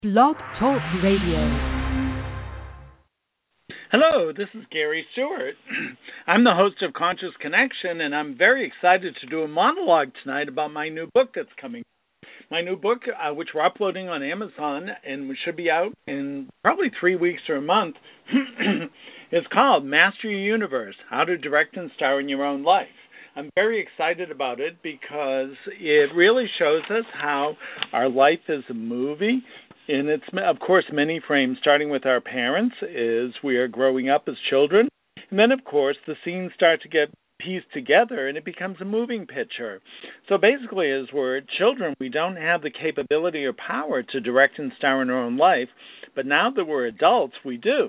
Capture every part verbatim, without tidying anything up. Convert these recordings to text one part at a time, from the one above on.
Blog Talk Radio. Hello, this is Gary Stewart. I'm the host of Conscious Connection, and I'm very excited to do a monologue tonight about my new book that's coming. My new book, uh, which we're uploading on Amazon and which should be out in probably three weeks or a month, is called Master Your Universe, How to Direct and Star in Your Own Life. I'm very excited about it because it really shows us how our life is a movie. And it's, of course, many frames, starting with our parents as we are growing up as children. And then, of course, the scenes start to get pieced together and it becomes a moving picture. So basically, as we're children, we don't have the capability or power to direct and star in our own life. But now that we're adults, we do.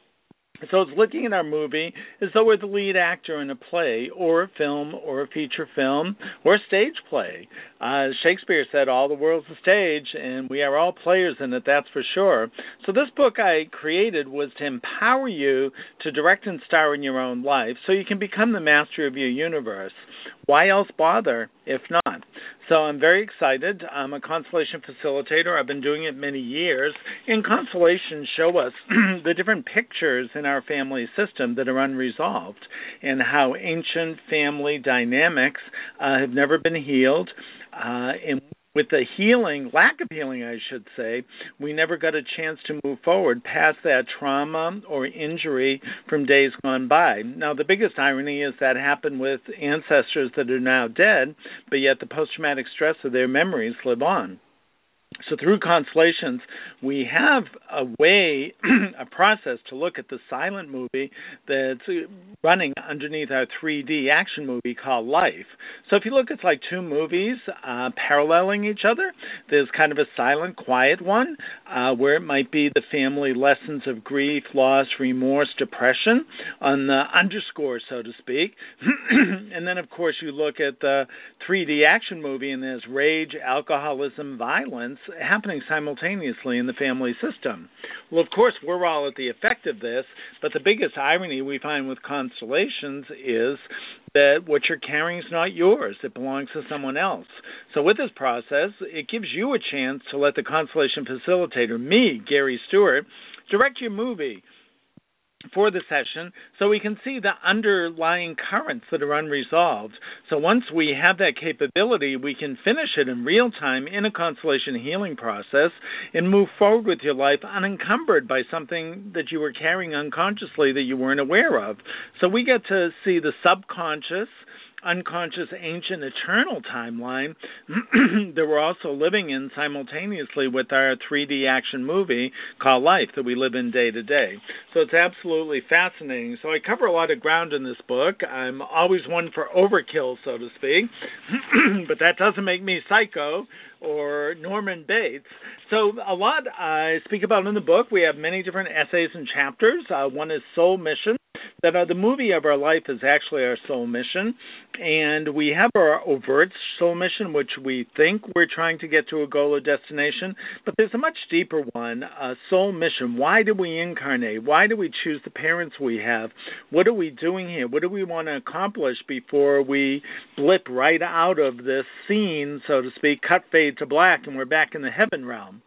So it's looking at our movie as though we're the lead actor in a play or a film or a feature film or a stage play. Uh, Shakespeare said all the world's a stage and we are all players in it, that's for sure. So this book I created was to empower you to direct and star in your own life so you can become the master of your universe. Why else bother if not? So I'm very excited. I'm a constellation facilitator. I've been doing it many years. And constellations show us the different pictures in our family system that are unresolved and how ancient family dynamics uh, have never been healed. Uh, and with the healing, lack of healing, I should say, we never got a chance to move forward past that trauma or injury from days gone by. Now, the biggest irony is that happened with ancestors that are now dead, but yet the post-traumatic stress of their memories live on. So through constellations, we have a way, a process to look at the silent movie that's running underneath our three D action movie called Life. So if you look, it's like two movies uh, paralleling each other. There's kind of a silent, quiet one uh, where it might be the family lessons of grief, loss, remorse, depression on the underscore, so to speak. And then, of course, you look at the three D action movie and there's rage, alcoholism, violence, happening simultaneously in the family system. Well, of course, we're all at the effect of this, but the biggest irony we find with constellations is that what you're carrying is not yours. It belongs to someone else. So with this process, it gives you a chance to let the constellation facilitator, me, Gary Stewart, direct your movie for the session so we can see the underlying currents that are unresolved. So once we have that capability, we can finish it in real time in a constellation healing process and move forward with your life unencumbered by something that you were carrying unconsciously that you weren't aware of. So we get to see the subconscious, unconscious, ancient, eternal timeline that we're also living in simultaneously with our three D action movie called Life that we live in day to day. So it's absolutely fascinating. So I cover a lot of ground in this book. I'm always one for overkill, so to speak, but that doesn't make me psycho or Norman Bates. So a lot I speak about in the book. We have many different essays and chapters. Uh, one is Soul Mission. That uh, the movie of our life is actually our soul mission, and we have our overt soul mission, which we think we're trying to get to a goal or destination, but there's a much deeper one, a soul mission. Why do we incarnate? Why do we choose the parents we have? What are we doing here? What do we want to accomplish before we blip right out of this scene, so to speak, cut fade to black, and we're back in the heaven realm?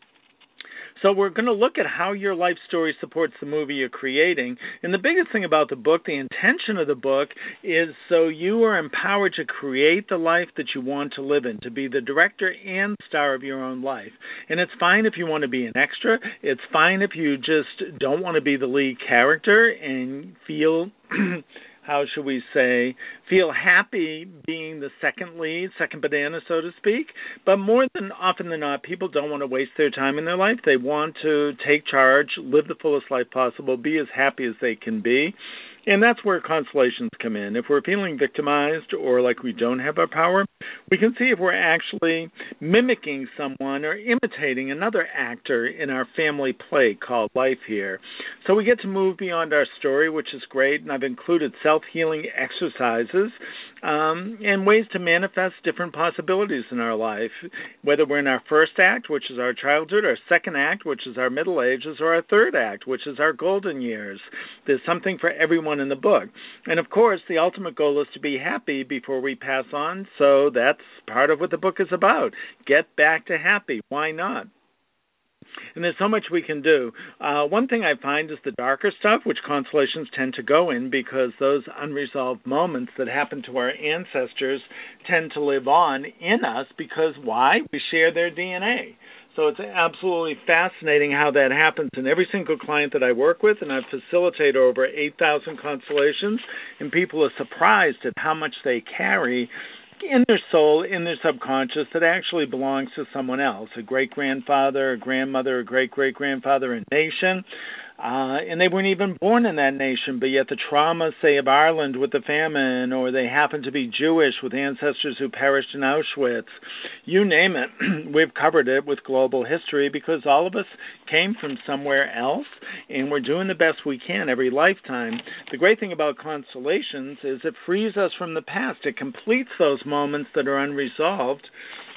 So we're going to look at how your life story supports the movie you're creating. And the biggest thing about the book, the intention of the book, is so you are empowered to create the life that you want to live in, to be the director and star of your own life. And it's fine if you want to be an extra. It's fine if you just don't want to be the lead character and feel... how should we say, feel happy being the second lead, second banana, so to speak. But more than often than not, people don't want to waste their time in their life. They want to take charge, live the fullest life possible, be as happy as they can be. And that's where constellations come in. If we're feeling victimized or like we don't have our power, we can see if we're actually mimicking someone or imitating another actor in our family play called Life here. So we get to move beyond our story, which is great, and I've included self-healing exercises um, and ways to manifest different possibilities in our life, whether we're in our first act, which is our childhood, our second act, which is our middle ages, or our third act, which is our golden years. There's something for everyone in the book. And of course, the ultimate goal is to be happy before we pass on, so that's part of what the book is about. Get back to happy. Why not? And there's so much we can do. Uh, one thing I find is the darker stuff, which constellations tend to go in, because those unresolved moments that happen to our ancestors tend to live on in us, because why? We share their D N A. So it's absolutely fascinating how that happens. And every single client that I work with, and I've facilitated over eight thousand constellations, and people are surprised at how much they carry in their soul, in their subconscious, that actually belongs to someone else, a great-grandfather, a grandmother, a great-great-grandfather, a nation. Uh, and they weren't even born in that nation, but yet the trauma, say, of Ireland with the famine, or they happen to be Jewish with ancestors who perished in Auschwitz, you name it, we've covered it with global history, because all of us came from somewhere else, and we're doing the best we can every lifetime. The great thing about constellations is it frees us from the past. It completes those moments that are unresolved,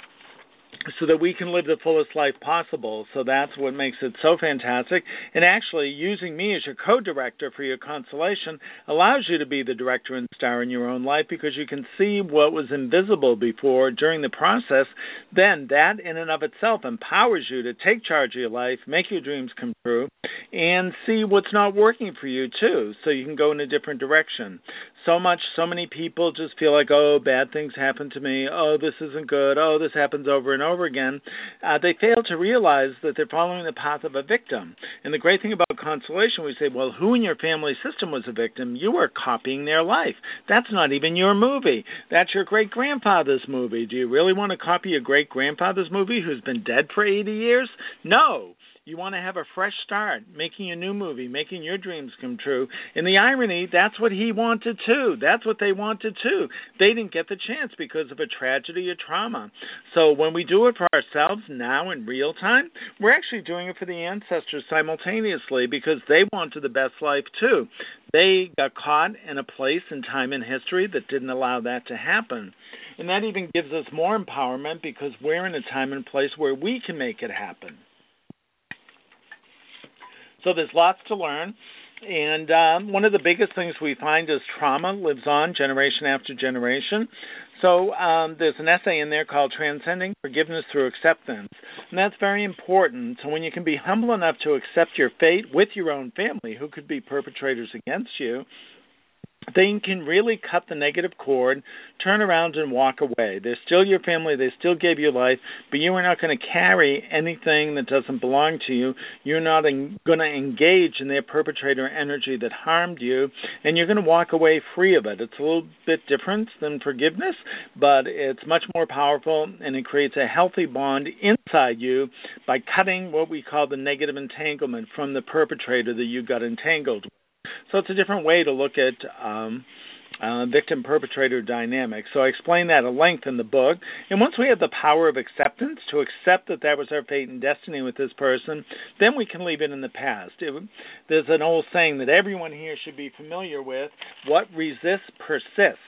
so that we can live the fullest life possible. So that's what makes it so fantastic. And actually, using me as your co-director for your constellation allows you to be the director and star in your own life, because you can see what was invisible before during the process. Then that in and of itself empowers you to take charge of your life, make your dreams come true, and see what's not working for you too, so you can go in a different direction. So much, so many people just feel like, oh, bad things happen to me, oh, this isn't good, oh, this happens over and over again. Uh, they fail to realize that they're following the path of a victim. And the great thing about constellation, we say, well, who in your family system was a victim? You are copying their life. That's not even your movie. That's your great-grandfather's movie. Do you really want to copy your great-grandfather's movie who's been dead for eighty years? No. You want to have a fresh start, making a new movie, making your dreams come true. And the irony, that's what he wanted too. That's what they wanted too. They didn't get the chance because of a tragedy or trauma. So when we do it for ourselves now in real time, we're actually doing it for the ancestors simultaneously, because they wanted the best life too. They got caught in a place and time in history that didn't allow that to happen. And that even gives us more empowerment, because we're in a time and place where we can make it happen. So there's lots to learn, and um, one of the biggest things we find is trauma lives on generation after generation. So um, there's an essay in there called Transcending Forgiveness Through Acceptance, and that's very important. So when you can be humble enough to accept your fate with your own family, who could be perpetrators against you, they can really cut the negative cord, turn around and walk away. They're still your family, they still gave you life, but you are not going to carry anything that doesn't belong to you. You're not going to engage in their perpetrator energy that harmed you, and you're going to walk away free of it. It's a little bit different than forgiveness, but it's much more powerful, and it creates a healthy bond inside you by cutting what we call the negative entanglement from the perpetrator that you got entangled with. So it's a different way to look at um, uh, victim-perpetrator dynamics. So I explain that at length in the book. And once we have the power of acceptance, to accept that that was our fate and destiny with this person, then we can leave it in the past. It, there's an old saying that everyone here should be familiar with: what resists persists.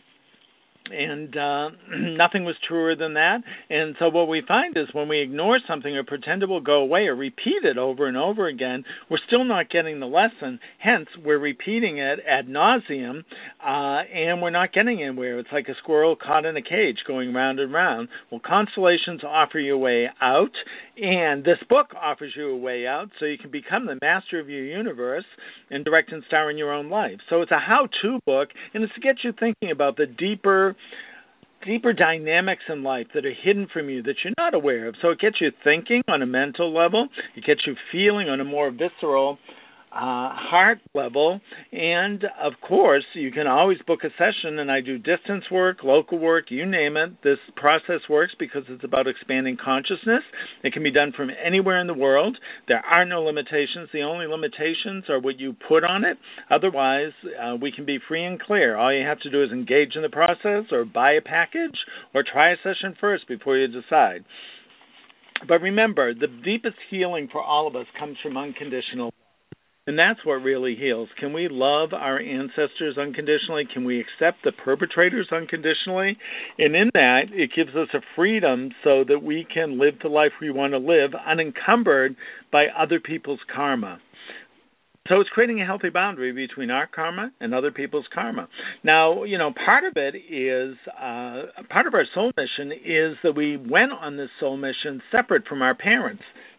And uh, nothing was truer than that. And so what we find is when we ignore something or pretend it will go away or repeat it over and over again, we're still not getting the lesson. Hence, we're repeating it ad nauseum, uh, and we're not getting anywhere. It's like a squirrel caught in a cage going round and round. Well, constellations offer you a way out, and this book offers you a way out, so you can become the master of your universe and direct and star in your own life. So it's a how-to book, and it's to get you thinking about the deeper deeper dynamics in life that are hidden from you that you're not aware of. So it gets you thinking on a mental level. It gets you feeling on a more visceral uh, heart level. And, of course, you can always book a session, and I do distance work, local work, you name it. This process works because it's about expanding consciousness. It can be done from anywhere in the world. There are no limitations. The only limitations are what you put on it. Otherwise, uh, we can be free and clear. All you have to do is engage in the process or buy a package or try a session first before you decide. But remember, the deepest healing for all of us comes from unconditional. And that's what really heals. Can we love our ancestors unconditionally? Can we accept the perpetrators unconditionally? And in that, it gives us a freedom so that we can live the life we want to live unencumbered by other people's karma. So it's creating a healthy boundary between our karma and other people's karma. Now, you know, part of it is, uh, part of our soul mission is that we went on this soul mission separate from our parents.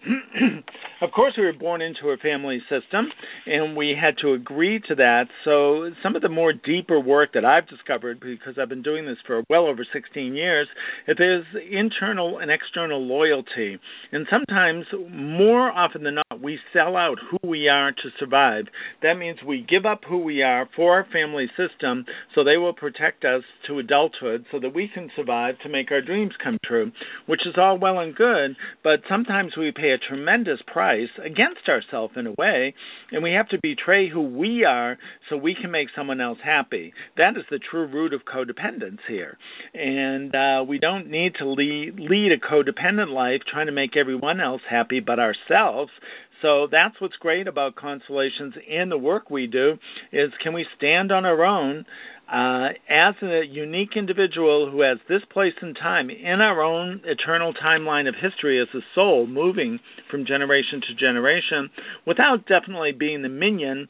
Of course, we were born into a family system, and we had to agree to that. So some of the more deeper work that I've discovered, because I've been doing this for well over sixteen years, is there's internal and external loyalty. And sometimes, more often than not, we sell out who we are to survive. That means we give up who we are for our family system so they will protect us to adulthood so that we can survive to make our dreams come true, which is all well and good, but sometimes we pay a tremendous price against ourselves in a way, and we have to betray who we are so we can make someone else happy. That is the true root of codependence here. And uh, we don't need to lead, lead a codependent life trying to make everyone else happy but ourselves. So that's what's great about Constellations and the work we do is can we stand on our own uh, as a unique individual who has this place and time in our own eternal timeline of history as a soul moving from generation to generation without definitely being the minion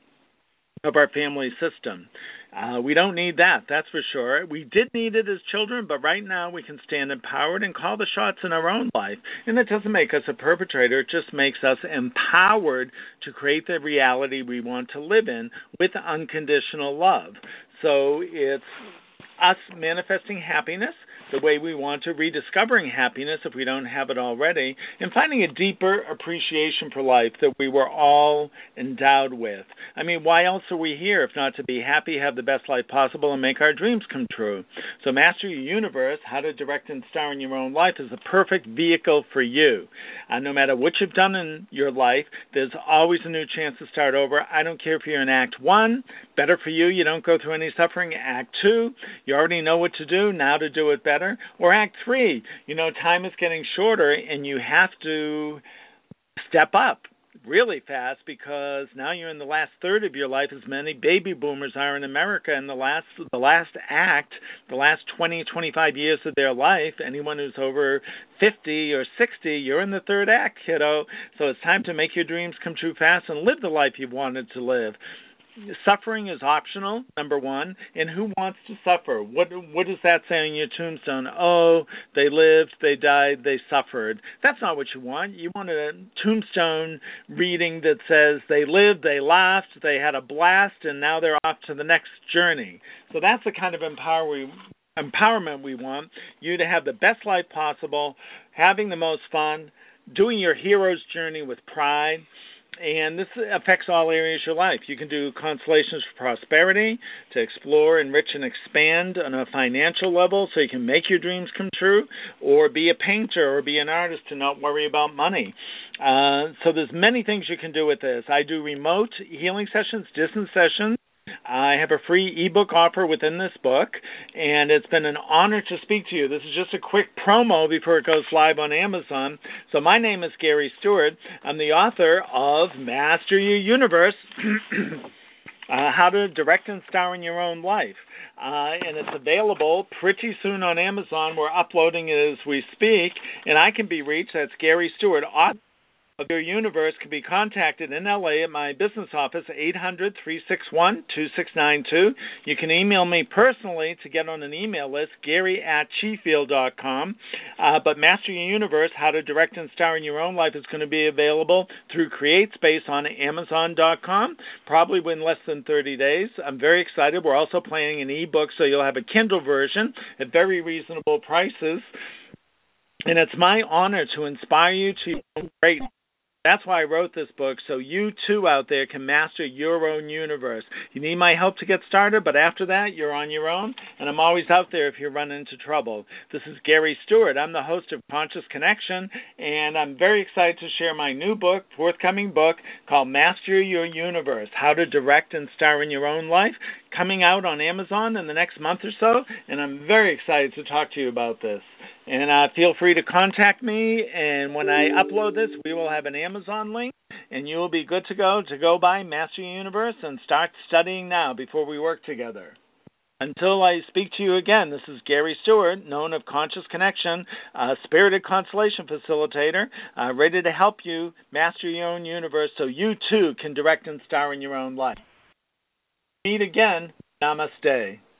of our family system. Uh, we don't need that, that's for sure. We did need it as children, but right now we can stand empowered and call the shots in our own life. And it doesn't make us a perpetrator, it just makes us empowered to create the reality we want to live in with unconditional love. So it's us manifesting happiness the way we want to, rediscovering happiness if we don't have it already, and finding a deeper appreciation for life that we were all endowed with. I mean, why else are we here if not to be happy, have the best life possible, and make our dreams come true? So Master Your Universe, How to Direct and Star in Your Own Life, is the perfect vehicle for you. Uh, no matter what you've done in your life, there's always a new chance to start over. I don't care if you're in Act one, better for you, you don't go through any suffering. Act two, you already know what to do, now to do it better. Or Act three, you know, time is getting shorter and you have to step up really fast because now you're in the last third of your life as many baby boomers are in America. And the last the last act, the last twenty, twenty-five years of their life, anyone who's over fifty or sixty, you're in the third act, kiddo. So it's time to make your dreams come true fast and live the life you've wanted to live. Suffering is optional, number one, and who wants to suffer? What what does that say on your tombstone? Oh, they lived, they died, they suffered. That's not what you want. You want a tombstone reading that says they lived, they laughed, they had a blast, and now they're off to the next journey. So that's the kind of empower we, empowerment we want, you to have the best life possible, having the most fun, doing your hero's journey with pride. And this affects all areas of your life. You can do constellations for prosperity, to explore, enrich, and expand on a financial level so you can make your dreams come true, or be a painter or be an artist and not worry about money. Uh, so there's many things you can do with this. I do remote healing sessions, distance sessions. I have a free ebook offer within this book, and it's been an honor to speak to you. This is just a quick promo before it goes live on Amazon. So my name is Gary Stewart. I'm the author of Master Your Universe, uh, How to Direct and Star in Your Own Life. Uh, and it's available pretty soon on Amazon. We're uploading it as we speak, and I can be reached. That's Gary Stewart, author of Your Universe. Can be contacted in L A at my business office, eight hundred, three six one, two six nine two. You can email me personally to get on an email list, Gary at Chieffield dot com. Uh, but Master Your Universe, How to Direct and Star in Your Own Life, is going to be available through CreateSpace on Amazon dot com, probably within less than thirty days. I'm very excited. We're also planning an ebook, so you'll have a Kindle version at very reasonable prices. And it's my honor to inspire you to great. That's why I wrote this book, so you too out there can master your own universe. You need my help to get started, but after that, you're on your own, and I'm always out there if you run into trouble. This is Gary Stewart. I'm the host of Conscious Connection, and I'm very excited to share my new book, forthcoming book, called Master Your Universe, How to Direct and Star in Your Own Life, coming out on Amazon in the next month or so, and I'm very excited to talk to you about this. And uh, feel free to contact me, and when I upload this, we will have an Amazon link, and you will be good to go to go by Master Your Universe and start studying now before we work together. Until I speak to you again, this is Gary Stewart, known of Conscious Connection, a spirited constellation facilitator, uh, ready to help you master your own universe so you too can direct and star in your own life. Meet again. Namaste.